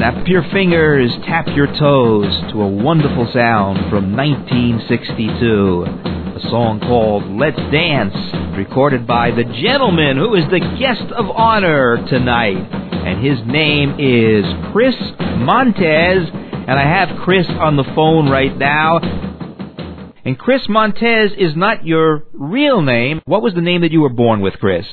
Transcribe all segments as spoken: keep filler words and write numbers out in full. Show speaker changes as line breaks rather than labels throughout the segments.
Snap your fingers, tap your toes to a wonderful sound from nineteen sixty-two. A song called Let's Dance, recorded by the gentleman who is the guest of honor tonight. And his name is Chris Montez. And I have Chris on the phone right now. And Chris Montez is not your real name. What was the name that you were born with, Chris?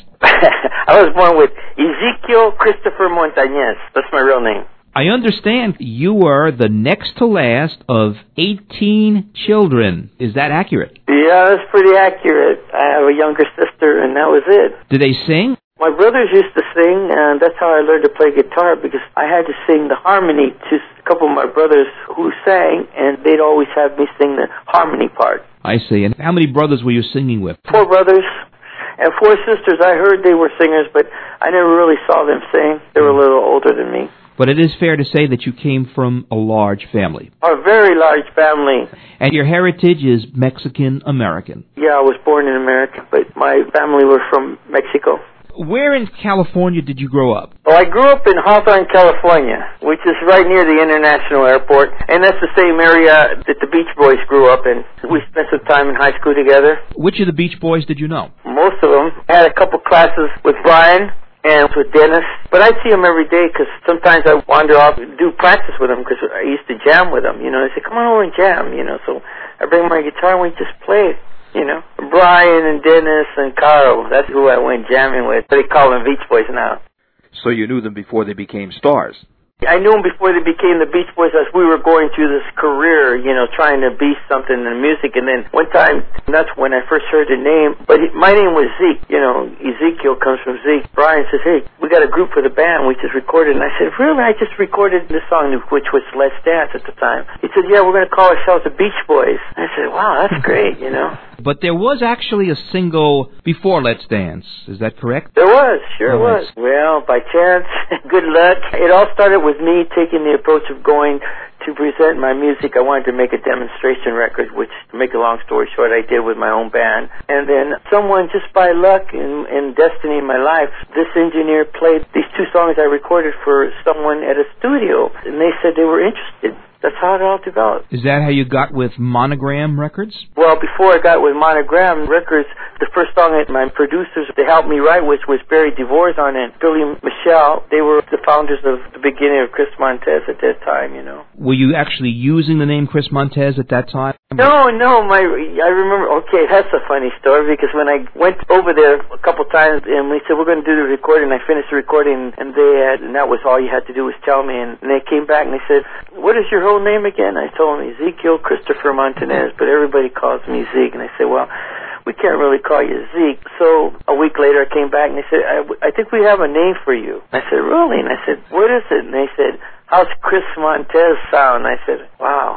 I was born with Ezekiel Christopher Montañez. That's my real name.
I understand you were the next to last of eighteen children. Is that accurate?
Yeah, that's pretty accurate. I have a younger sister, and that was it.
Do they sing?
My brothers used to sing, and that's how I learned to play guitar, because I had to sing the harmony to a couple of my brothers who sang, and they'd always have me sing the harmony part.
I see. And how many brothers were you singing with?
Four brothers and four sisters. I heard they were singers, but I never really saw them sing. They were a little older than me.
But it is fair to say that you came from a large family.
A very large family.
And your heritage is Mexican-American.
Yeah, I was born in America, but my family were from Mexico.
Where in California did you grow up?
Well, I grew up in Hawthorne, California, which is right near the International Airport, and that's the same area that the Beach Boys grew up in. We spent some time in high school together.
Which of the Beach Boys did you know?
Most of them. I had a couple classes with Brian and with Dennis, but I'd see them every day because sometimes I wander off and do practice with them because I used to jam with them. You know, they say, come on over and jam, you know, so I bring my guitar and we just play. You know, Brian and Dennis and Carl, that's who I went jamming with. They call them Beach Boys now.
So you knew them before they became stars?
I knew them before they became the Beach Boys as we were going through this career, you know, trying to be something in music. And then one time, that's when I first heard the name, but my name was Zeke. You know, Ezekiel comes from Zeke. Brian says, hey, we got a group for the band. We just recorded. And I said, really? I just recorded this song, which was Let's Dance at the time. He said, yeah, we're going to call ourselves the Beach Boys. I said, wow, that's great, you know.
But there was actually a single before Let's Dance. Is that correct?
There was, sure
oh,
was. Well, by chance, good luck. It all started with me taking the approach of going to present my music. I wanted to make a demonstration record, which, to make a long story short, I did with my own band. And then someone, just by luck and, and destiny in my life, this engineer played these two songs I recorded for someone at a studio, and they said they were interested. That's how it all developed.
Is that how you got with Monogram Records?
Well, before I got with Monogram Records, the first song that my producers, they helped me write with was Barry DeVorzon and Billy Michelle. They were the founders of the beginning of Chris Montez at that time, you know.
Were you actually using the name Chris Montez at that time?
No, no, my, I remember, okay, that's a funny story, because when I went over there a couple times, and we said, we're going to do the recording, I finished the recording, and they had, and that was all you had to do was tell me, and, and they came back and they said, what is your whole name again? I told them, Ezekiel Christopher Montanez, but everybody calls me Zeke, and they said, well, we can't really call you Zeke. So a week later I came back and they said, I, I think we have a name for you. I said, really? And I said, what is it? And they said, how's Chris Montez sound? And I said, wow.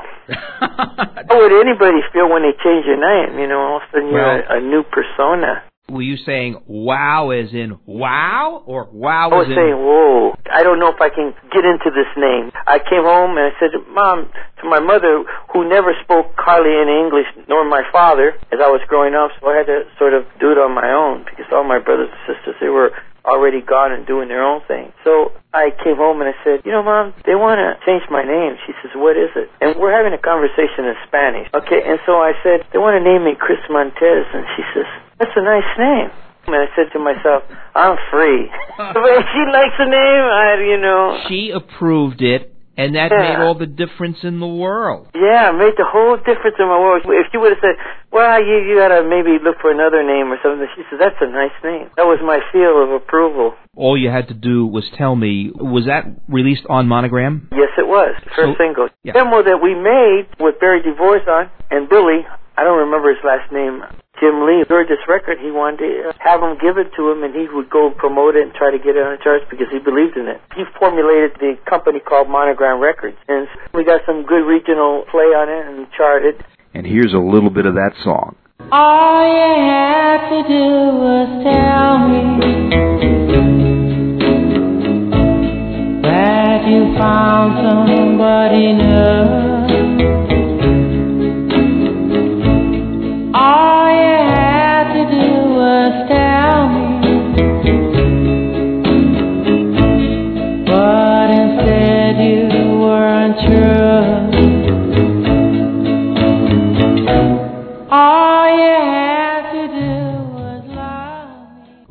How would anybody feel when they change your name? You know, all of a sudden you're well, a, a new persona.
Were you saying wow as in wow, or wow
as in... I was
in...
saying, whoa, I don't know if I can get into this name. I came home and I said, Mom, to my mother, who never spoke hardly any English, nor my father, as I was growing up, so I had to sort of do it on my own, because all my brothers and sisters, they were already gone and doing their own thing. So I came home and I said, you know, Mom, they want to change my name. She says, what is it? And we're having a conversation in Spanish. Okay, and so I said, they want to name me Chris Montez. And she says, that's a nice name. And I said to myself, I'm free. But she likes the name, I, you know.
She approved it. And that
yeah.
made all the difference in the world.
Yeah, it made the whole difference in my world. If she would have said, well, you, you got to maybe look for another name or something, she said, that's a nice name. That was my seal of approval.
All you had to do was tell me, was that released on Monogram?
Yes, it was. The first
so,
single.
Yeah.
The demo that we made with Barry DeVorzon and Billy, I don't remember his last name, Jim Lee, heard this record. He wanted to have him give it to him, and he would go promote it and try to get it on the charts because he believed in it. He formulated the company called Monogram Records, and we got some good regional play on it and charted.
And here's a little bit of that song.
All you had to do was tell me that you found somebody new. All you had to do was tell me, but instead you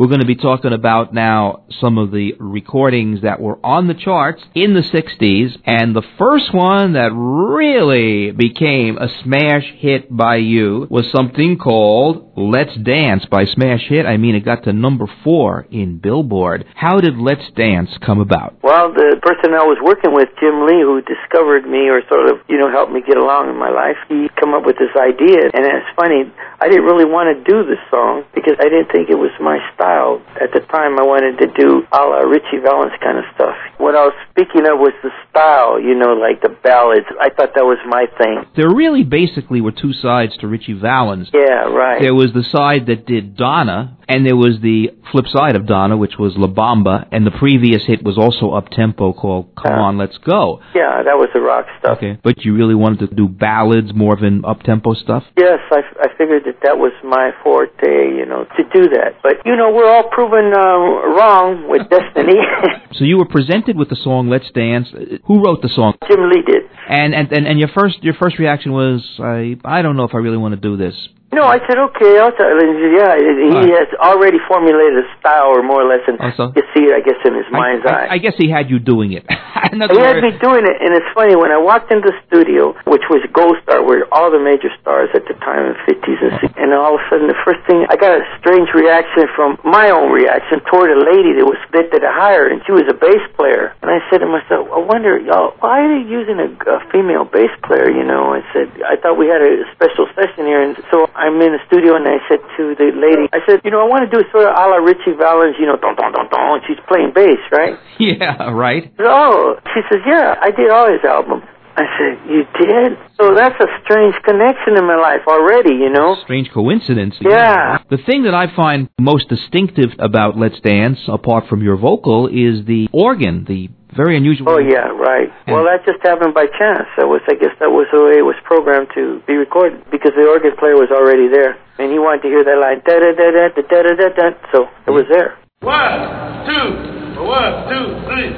We're going to be talking about now some of the recordings that were on the charts in the sixties, and the first one that really became a smash hit by you was something called Let's Dance by Smash Hit. I mean, it got to number four in Billboard. How did Let's Dance come about?
Well, the person I was working with, Jim Lee, who discovered me or sort of, you know, helped me get along in my life, he come up with this idea, and it's funny, I didn't really want to do this song because I didn't think it was my style. At the time, I wanted to do a la Richie Valens kind of stuff. What I was speaking of was the style, you know, like the ballads. I thought that was my thing.
There really basically were two sides to Richie Valens.
Yeah, right.
There was the side that did Donna, and there was the flip side of Donna, which was La Bamba, and the previous hit was also up-tempo called Come
uh,
On, Let's Go.
Yeah, that was the rock stuff.
Okay, but you really wanted to do ballads more than up-tempo stuff?
Yes, I, I figured that that was my forte, you know, to do that. But, you know, we're all proven uh, wrong with Destiny.
So you were presented with the song Let's Dance. Who wrote the song?
Jim Lee did.
And and, and, and your first your first reaction was, I, I don't know if I really want to do this.
No, I said, okay, I'll tell you. Yeah, he
right.
has already formulated a style, or more or less, and
oh, so?
you see it, I guess, in his mind's
I, I,
eye.
I guess he had you doing it.
He had me doing it, and it's funny, when I walked into the studio, which was Gold Star, where all the major stars at the time in the fifties and sixties, and all of a sudden, the first thing, I got a strange reaction from my own reaction toward a lady that was that that I hired, and she was a bass player. And I said to myself, I wonder, y'all, why are they using a, a female bass player, you know? I said, I thought we had a special session here, and so I'm in the studio, and I said to the lady, I said, you know, I want to do sort of a la Richie Valens, you know, don, don, don, don. She's playing bass, right?
Yeah, right.
Said, oh, she says, yeah, I did all his albums. I said, you did? So that's a strange connection in my life already, you know?
Strange coincidence.
Yeah.
The thing that I find most distinctive about Let's Dance, apart from your vocal, is the organ, the very unusual.
Oh, yeah, right. And well, that just happened by chance. That was, I guess that was the way it was programmed to be recorded, because the organ player was already there, and he wanted to hear that line, da-da-da-da, da-da-da-da, so it was there.
One, two, one, two, three.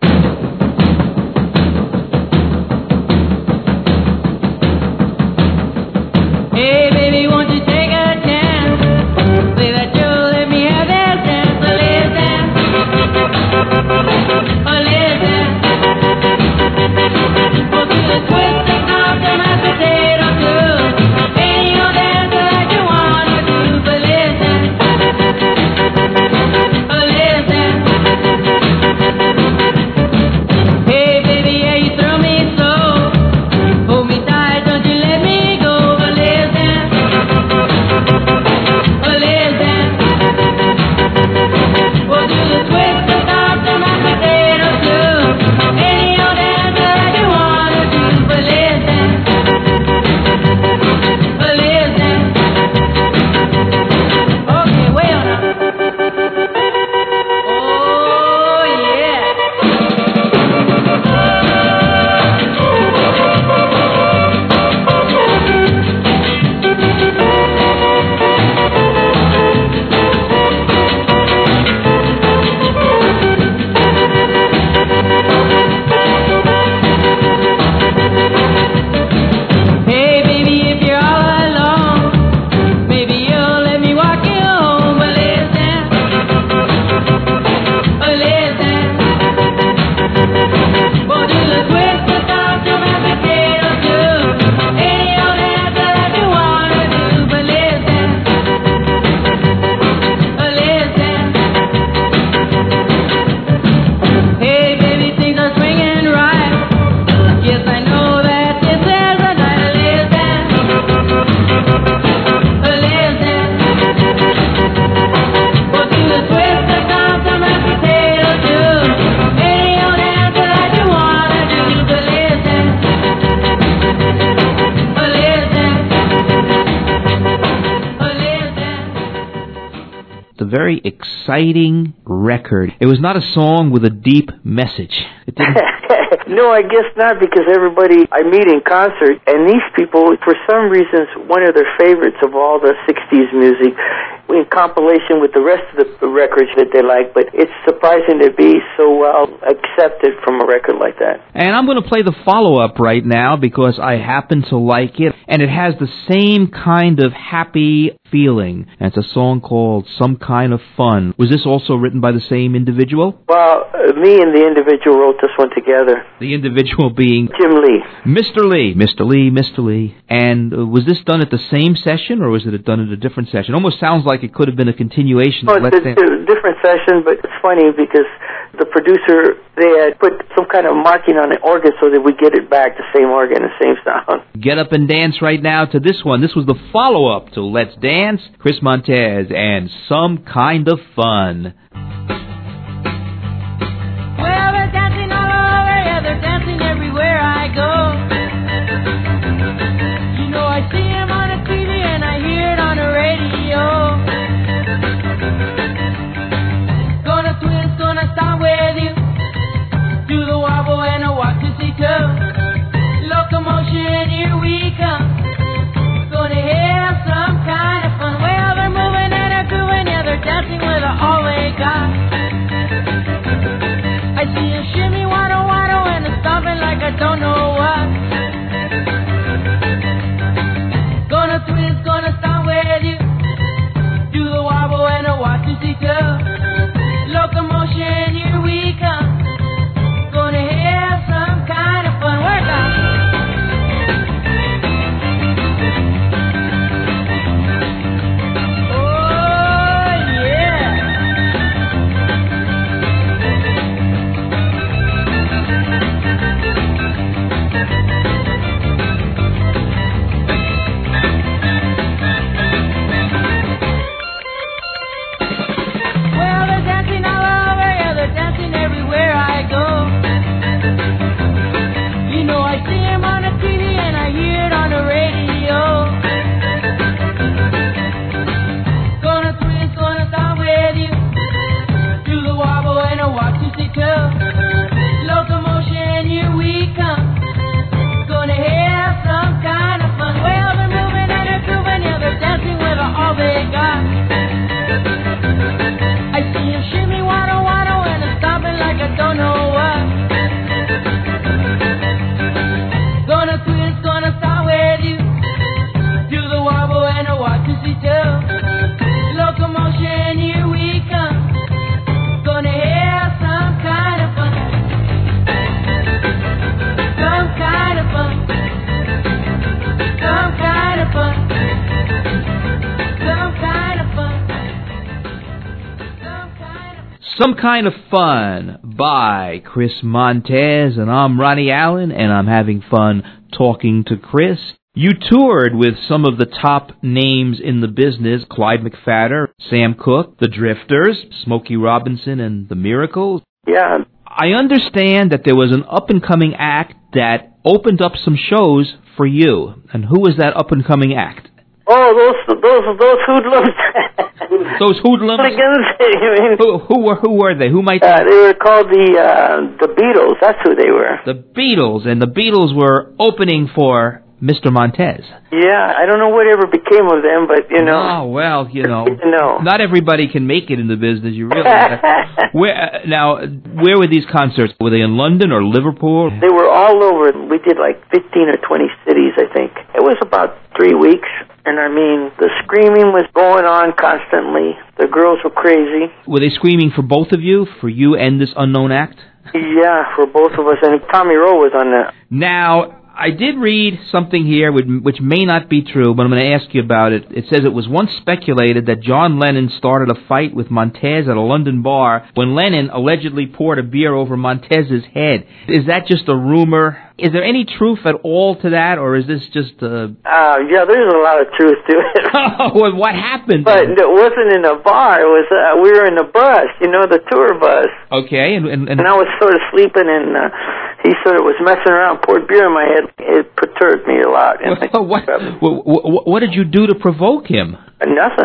Hey, baby, won't you take a chance? Play that Joe, let me have that dance. Oh, let's dance. Oh, let's dance. We'll do the twist and knock them at the potato too. Any old dance that you want to do, but let's dance. Oh, let's dance. Hey, baby, yeah, you throw me so. Hold me tight, don't you let me go.
Very exciting record. It was not a song with a deep message. It didn't...
No, I guess not, because everybody I meet in concert, and these people, for some reasons, one of their favorites of all the sixties music, in compilation with the rest of the records that they like, but it's surprising to be so well accepted from a record like that.
And I'm going to play the follow-up right now because I happen to like it, and it has the same kind of happy feeling. And it's a song called Some Kind of Fun. Was this also written by the same individual?
Well, uh, me and the individual wrote this one together.
The individual being...
Jim Lee.
Mister Lee. Mister Lee, Mister Lee. And uh, was this done at the same session, or was it done at a different session? Almost sounds like it could have been a continuation.
Oh,
of
it's
Let's
a
Dance.
different session, but it's funny because the producer, they had put some kind of marking on the organ so that we get it back, the same organ, the same sound.
Get up and dance right now to this one. This was the follow-up to Let's Dance, Chris Montez, and Some Kind of Fun.
Well, they're dancing all over, yeah, they're dancing everywhere I go. You know, I see them on the T V and I hear it on the radio. Gonna twist, gonna start with you. Do the wobble and a walk to see two. Locomotion, here we come. Gonna have some kind of fun. Well, they're moving and they're grooving, yeah, they're dancing with all they got. I see a shimmy, waddle, waddle, and a stomping like I don't know what. Gonna twist, gonna stomp with you. Do the wobble and a walk to see two. Locomotion, here we come. Gonna have some kind of fun. Work out.
Some Kind of Fun by Chris Montez, and I'm Ronnie Allen, and I'm having fun talking to Chris. You toured with some of the top names in the business, Clyde McPhatter, Sam Cooke, The Drifters, Smokey Robinson, and The Miracles.
Yeah.
I understand that there was an up-and-coming act that opened up some shows for you. And who was that up-and-coming act?
Oh, those those those hoodlums.
Those hoodlums. who, who were who were they? Who might?
Uh, they were called the uh, the Beatles. That's who they were.
The Beatles, and the Beatles were opening for Mister Montez.
Yeah, I don't know whatever became of them, but you know.
Oh well, you know,
no.
Not everybody can make it in the business. You really. where now? Where were these concerts? Were they in London or Liverpool?
They were all over. We did like fifteen or twenty cities, I think. It was about three weeks. And I mean, the screaming was going on constantly. The girls were crazy.
Were they screaming for both of you, for you and this unknown act?
Yeah, for both of us. And Tommy Rowe was on that.
Now, I did read something here which, which may not be true, but I'm going to ask you about it. It says it was once speculated that John Lennon started a fight with Montez at a London bar when Lennon allegedly poured a beer over Montez's head. Is that just a rumor? Is there any truth at all to that, or is this just a...
Uh, yeah, there's a lot of truth to it.
Oh, well, what happened?
But it wasn't in a bar. It was uh, we were in a bus, you know, the tour bus.
Okay, and... And, and,
and I was sort of sleeping, and uh, he sort of was messing around, poured beer in my head. It perturbed me a lot.
Well, what, what, what did you do to provoke him?
Nothing.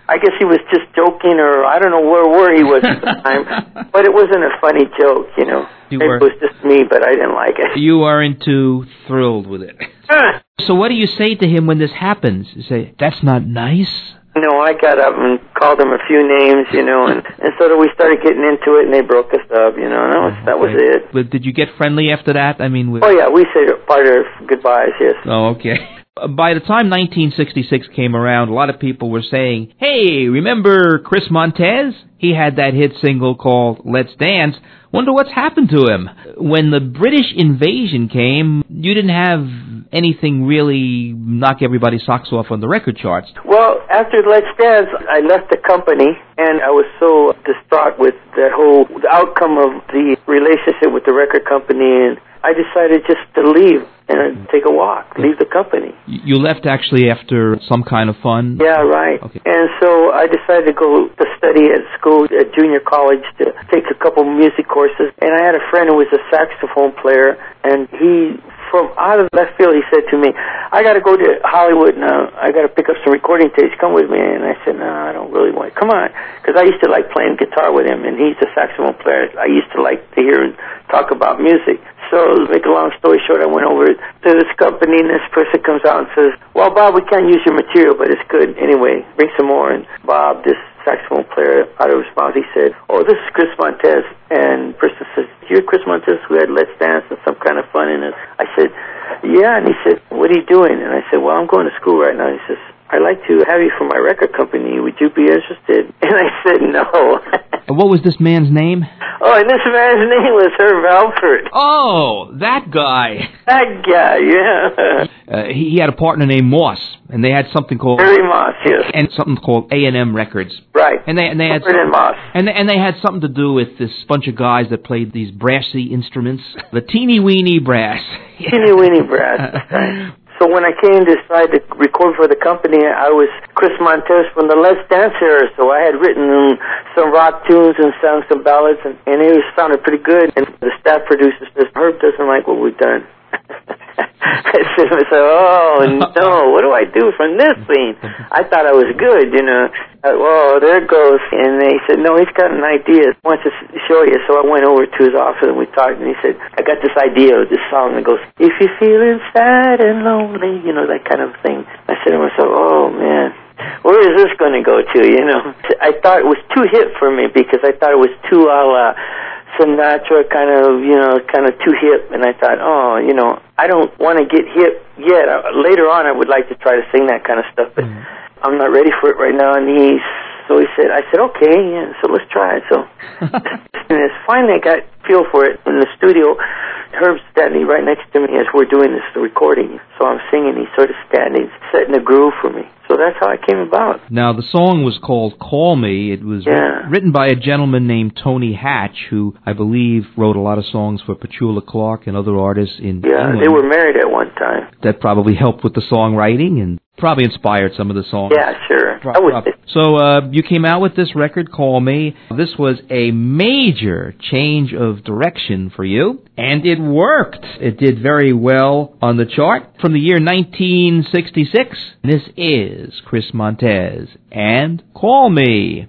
I guess he was just joking, or I don't know where, where he was at the time. But it wasn't a funny joke, you know.
You
Maybe
were,
it was just me, but I didn't like it.
You aren't too thrilled with it. So what do you say to him when this happens? You say, that's not nice?
No, I got up and called them a few names, you know, and, and so we started getting into it, and they broke us up, you know, and that was, that was
Okay.
it.
But did you get friendly after that? I mean, with...
Oh, yeah, we said part of goodbyes, yes.
Oh, okay. By the time nineteen sixty-six came around, a lot of people were saying, hey, remember Chris Montez? He had that hit single called Let's Dance. Wonder what's happened to him. When the British invasion came, you didn't have anything really knock everybody's socks off on the record charts.
Well, after Let's Dance, I left the company, and I was so distraught with that whole the outcome of the relationship with the record company, and I decided just to leave and take a walk, leave the company.
You left actually after some kind of fun?
Yeah, right.
Okay.
And so I decided to go to study at school, at junior college, to take a couple music courses. And I had a friend who was a saxophone player, and he, from out of left field, he said to me, I got to go to Hollywood now. I got to pick up some recording tapes. Come with me. And I said, no, I don't really want to. Come on. Because I used to like playing guitar with him, and he's a saxophone player. I used to like to hear him talk about music. So, to make a long story short, I went over to this company, and this person comes out and says, well, Bob, we can't use your material, but it's good. Anyway, bring some more. And Bob, this saxophone player, out of his mouth, he said, oh, this is Chris Montez. And the person says, you're Chris Montez who had Let's Dance and some kind of fun in it. I said, yeah. And he said, what are you doing? And I said, well, I'm going to school right now. He says, I'd like to have you for my record company. Would you be interested? And I said, no.
What was this man's name?
Oh, and this man's name was Herb Alpert.
Oh, that guy.
That guy, yeah.
Uh, he, he had a partner named Moss, and they had something called...
Harry Moss, yes.
And something called A and M Records.
Right.
And they and they had
Alpert and Moss.
and they, and they had something to do with this bunch of guys that played these brassy instruments, the teeny weeny brass.
Teeny weeny brass. Right. So when I came to decide to record for the company, I was Chris Montez from the Let's Dance era. So I had written um, some rock tunes and sung some ballads, and, and it was, sounded pretty good. And the staff producer says, Herb doesn't like what we've done. I said, oh, no, what do I do from this scene? I thought I was good, you know. I, well, there it goes. And they said, no, he's got an idea. He wants to show you. So I went over to his office and we talked, and he said, I got this idea of this song that goes, if you're feeling sad and lonely, you know, that kind of thing. I said to myself, oh, man, where is this going to go to, you know? I thought it was too hip for me because I thought it was too a la Sinatra, kind of, you know, kind of too hip. And I thought, oh, you know, I don't want to get hip yet. Uh, later on, I would like to try to sing that kind of stuff, but mm. I'm not ready for it right now. And he, so he said, I said, okay, yeah, so let's try it. So, and it's finally I got feel for it in the studio. Herb's standing right next to me as we're doing this recording. So I'm singing, he's sort of standing, setting a groove for me. So that's how I came about.
Now, the song was called Call Me. It was
yeah.
written by a gentleman named Tony Hatch, who I believe wrote a lot of songs for Petula Clark and other artists in
Yeah,
England.
they were married at one time.
That probably helped with the songwriting and probably inspired some of the songs.
Yeah, sure.
Drop,
I would
drop. So uh, you came out with this record, Call Me. This was a major change of direction for you, and it worked. It did very well on the chart. From the year nineteen sixty-six, this is Chris Montez and Call Me.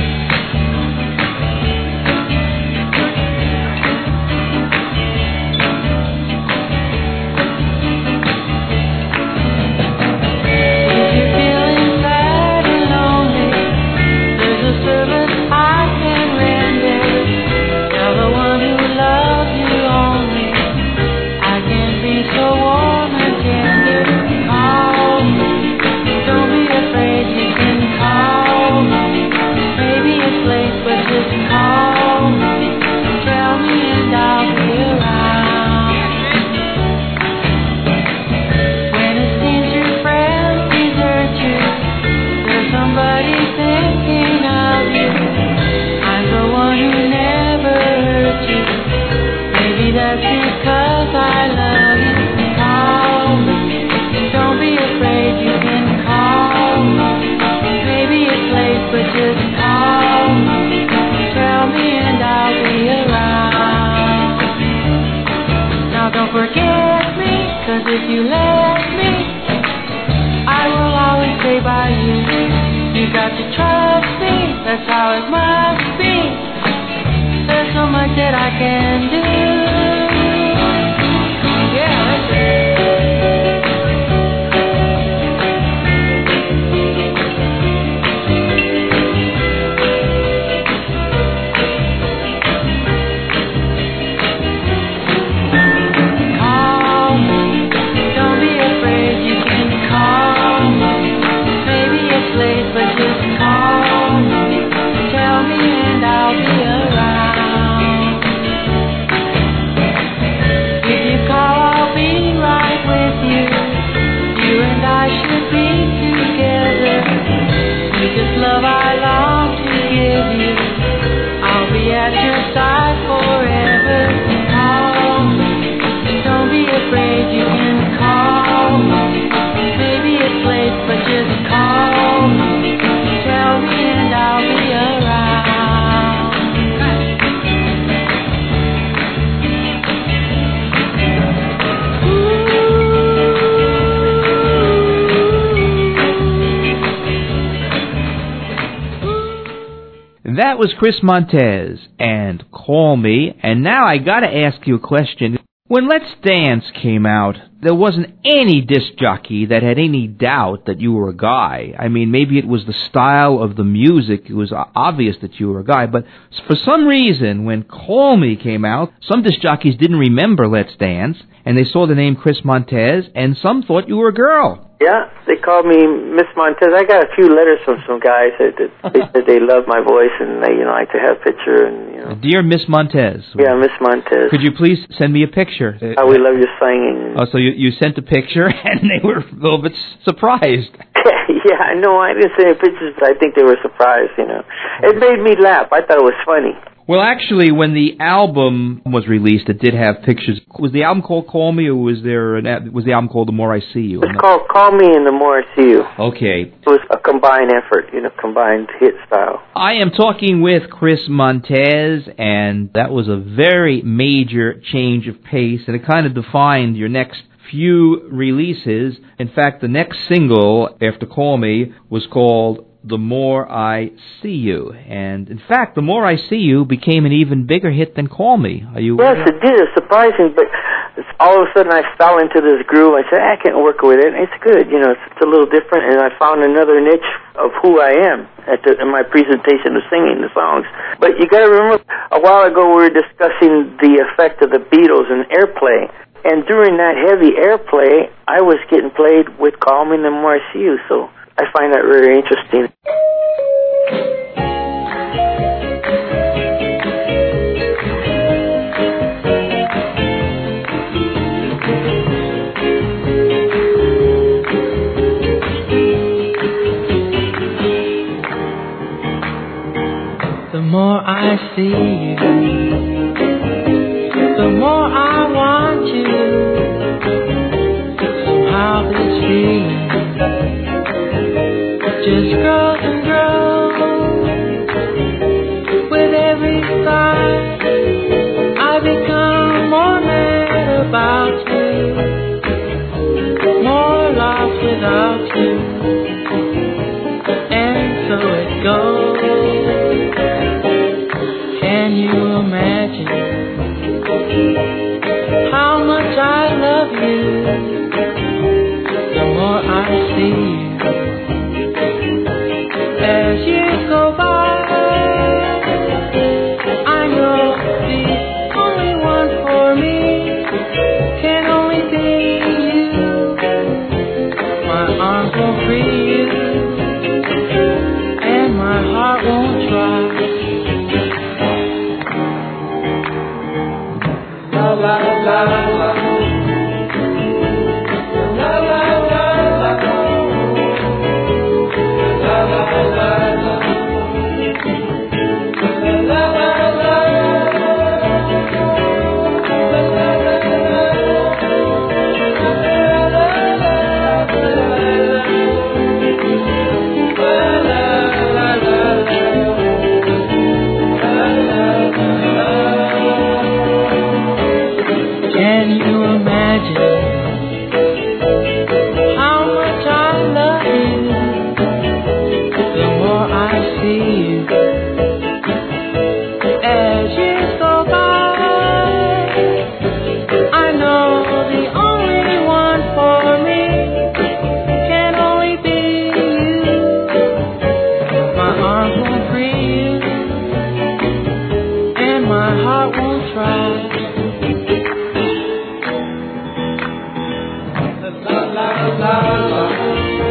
If you let me, I will always stay by you. You got to try. least that I can do. Yeah, that's it. Call me, don't be afraid, you can call me. Maybe it's late, but just call me. Tell me and I'll be around. If you call, I'll be right with you. You and I should be together. With this love I long to give you, I'll be at your side forever. Call me, don't be afraid, you can call me. Maybe it's late, but just call me. Tell me and I'll be around.
That was Chris Montez and Call Me. And now I got to ask you a question. When Let's Dance came out, there wasn't any disc jockey that had any doubt that you were a guy. I mean, maybe it was the style of the music. It was obvious that you were a guy. But for some reason, when Call Me came out, some disc jockeys didn't remember Let's Dance, and they saw the name Chris Montez, and some thought you were a girl.
Yeah, they called me Miss Montez. I got a few letters from some guys that, that they said they loved my voice and they, you know, like to have a picture and, you know.
Dear Miss Montez.
Yeah, Miss Montez.
Could you please send me a picture?
Oh, we love your singing.
Oh, so you, you sent a picture and they were a little bit surprised.
Yeah, no, I didn't send any pictures, but I think they were surprised, you know. It made me laugh. I thought it was funny.
Well, actually, when the album was released, it did have pictures. Was the album called Call Me, or was there an, was the album called The More I See You?
It's called Call Me and The More I See You.
Okay.
It was a combined effort, you know, combined hit style.
I am talking with Chris Montez, and that was a very major change of pace, and it kind of defined your next few releases. In fact, the next single after Call Me was called The More I See You. And, in fact, The More I See You became an even bigger hit than Call Me. Are you
Yes, it did. It's surprising, but all of a sudden I fell into this groove. I said, I can't work with it. It's good. You know, it's, it's a little different, and I found another niche of who I am at the, in my presentation of singing the songs. But you got to remember, a while ago we were discussing the effect of the Beatles and airplay. And during that heavy airplay, I was getting played with Call Me and The More I See You. So I find that very interesting.
The more I see you, the more I want you. Somehow this feeling just grows and grows. With every thought, I become more mad about you, more lost without you, and so it goes. Can you imagine how much I love you? The more I see you, as years go by, I know the only one for me can only be you. My arms won't free you, and my heart won't try. La la la la. Can will try. La la la la.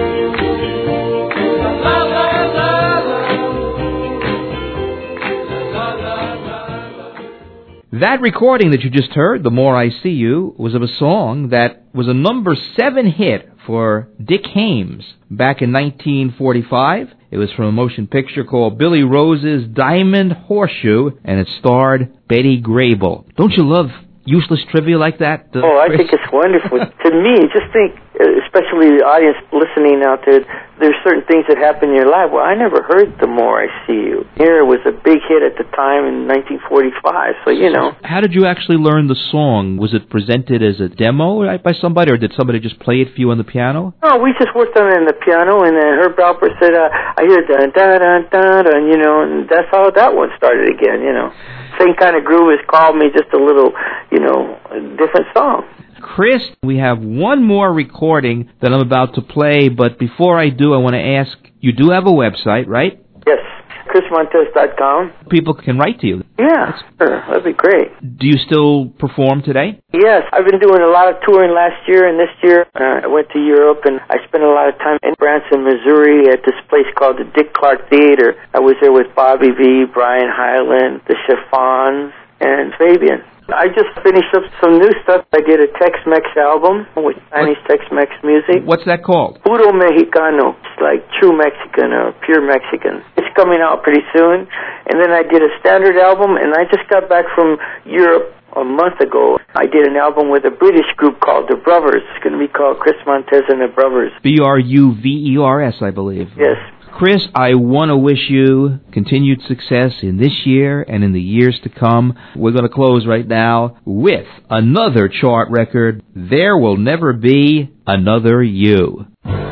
That recording that you just heard, The More I See You, was of a song that was a number seven hit for Dick Haymes back in nineteen forty-five. It was from a motion picture called Billy Rose's Diamond Horseshoe, and it starred Betty Grable. Don't you love useless trivia like that? Uh,
oh, I
Chris?
think it's wonderful. To me, just think, especially the audience listening out there, there's certain things that happen in your life. Well, I never heard The More I See You. Here, it was a big hit at the time in nineteen forty-five, so, you know.
How did you actually learn the song? Was it presented as a demo by somebody, or did somebody just play it for you on the piano?
No, we just worked on it on the piano, and then Herb Alpert said, uh, I hear da-da-da-da-da, you know, and that's how that one started again, you know. Same kind of groove as Called Me, just a little, you know, different song.
Chris, we have one more recording that I'm about to play, but before I do, I want to ask, you do have a website, right?
Yes, chris montez dot com.
People can write to you.
Yeah, sure, that'd be great.
Do you still perform today?
Yes, I've been doing a lot of touring last year and this year. Uh, I went to Europe, and I spent a lot of time in Branson, Missouri at this place called the Dick Clark Theater. I was there with Bobby V, Brian Hyland, the Chiffons, and Fabian. I just finished up some new stuff. I did a Tex-Mex album with Chinese Tex-Mex music.
What's that called?
Puro Mexicano. It's like true Mexican or pure Mexican. It's coming out pretty soon. And then I did a standard album, and I just got back from Europe a month ago. I did an album with a British group called The Brothers. It's going to be called Chris Montez and the Brothers.
B R U V E R S, I believe.
Yes.
Chris, I want to wish you continued success in this year and in the years to come. We're going to close right now with another chart record, There Will Never Be Another You.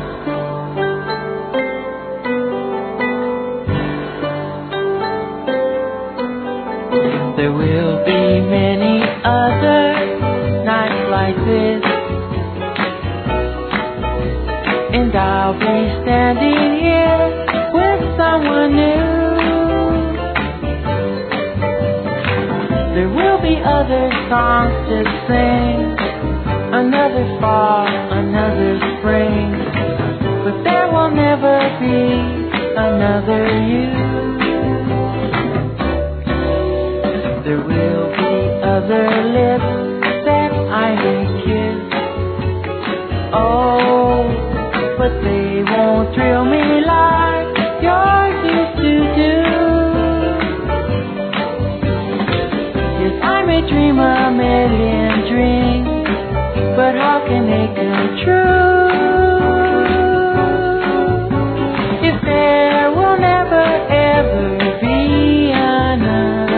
There will be many other nights like this, and I'll be standing here with someone new. There will be other songs to sing, another fall, another spring, but there will never be another you. There will be other lips that I may kiss, oh, but they won't thrill me like yours used to do. Yes, I may dream a million dreams, but how can they come true? If there will never ever be another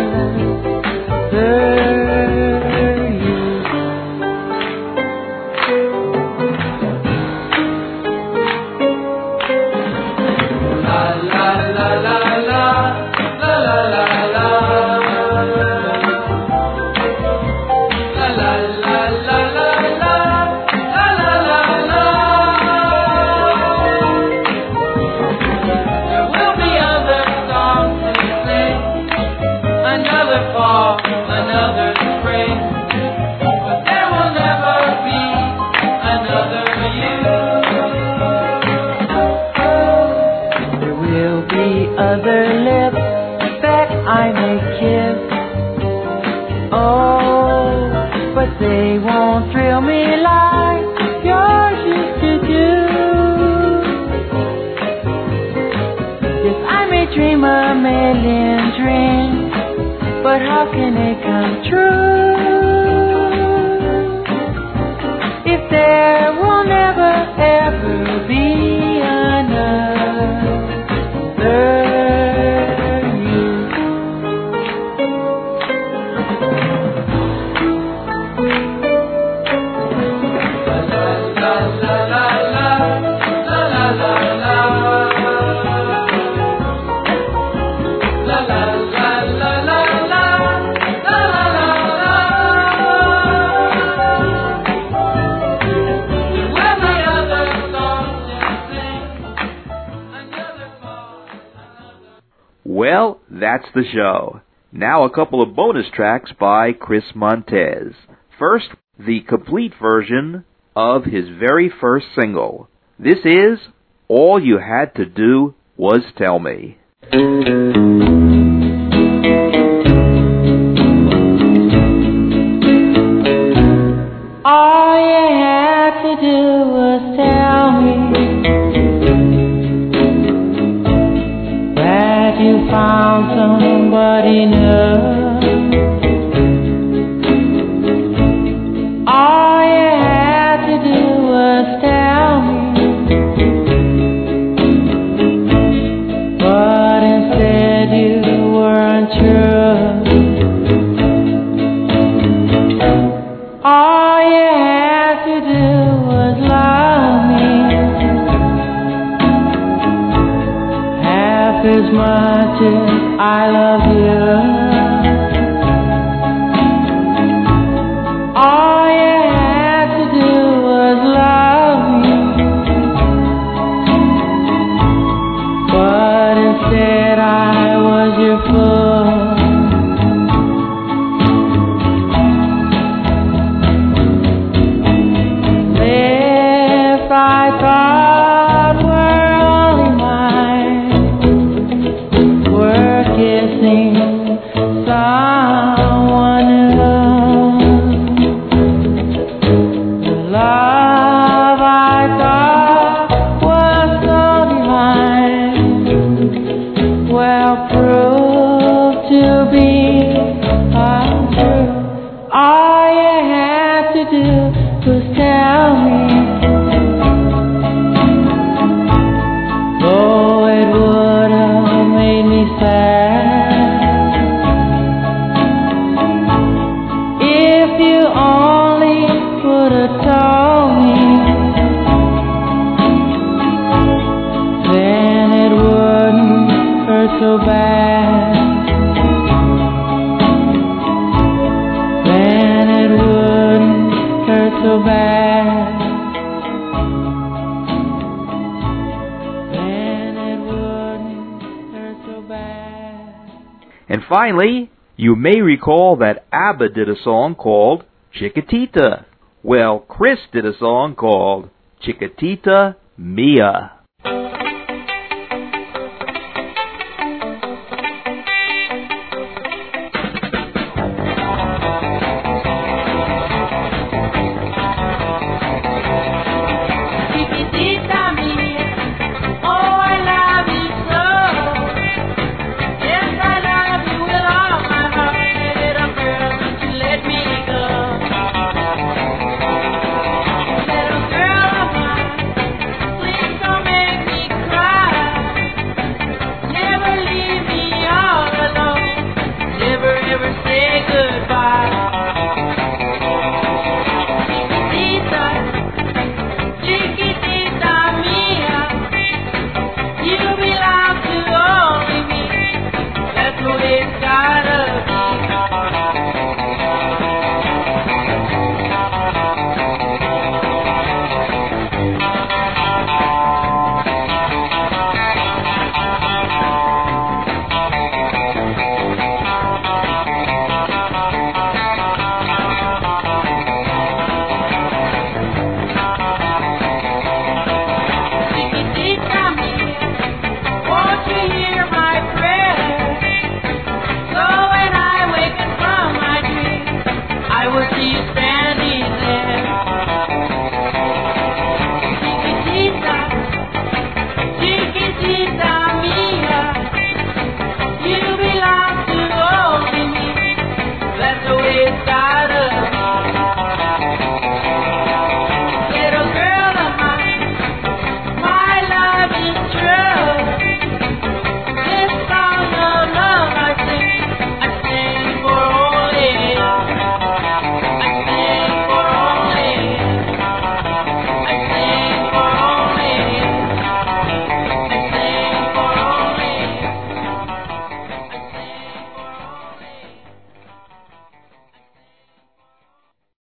they won't thrill me like yours used to do. Yes, I may dream a million dreams, but how can they come true? If there will never ever be another
Well, that's the show. Now a couple of bonus tracks by Chris Montez. First, the complete version of his very first single. This is All You Had to Do Was Tell Me.
All you had to do was tell me that you found somebody new. All you had to do was tell me, but instead you weren't true. All you had to do was love me half as much as I love you. All you had to do was love me, but instead I was your fool. I thought were only mine, were kissing someone new. The love I thought was so divine, well proved to be untrue. All you had to do was tell me, though it would have made me sad, if you only would have told me, then it wouldn't hurt so bad. Then it wouldn't hurt so bad.
And finally, you may recall that ABBA did a song called Chiquitita. Well, Chris did a song called Chiquitita Mia.